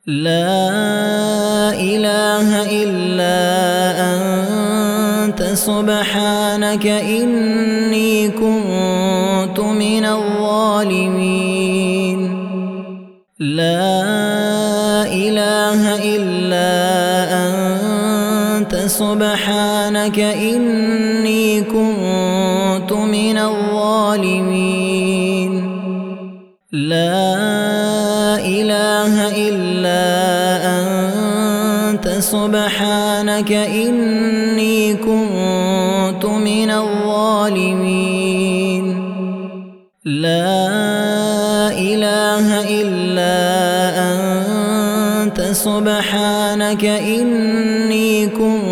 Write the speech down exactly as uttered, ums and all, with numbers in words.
لا إله إلا أنت سبحانك إني كنت من الظالمين. لا إله إلا أنت سبحانك إني كنت من الظالمين. لا إله إلا أنت سبحانك إني كنت من الظالمين. لا إله إلا أنت سبحانك إني كنت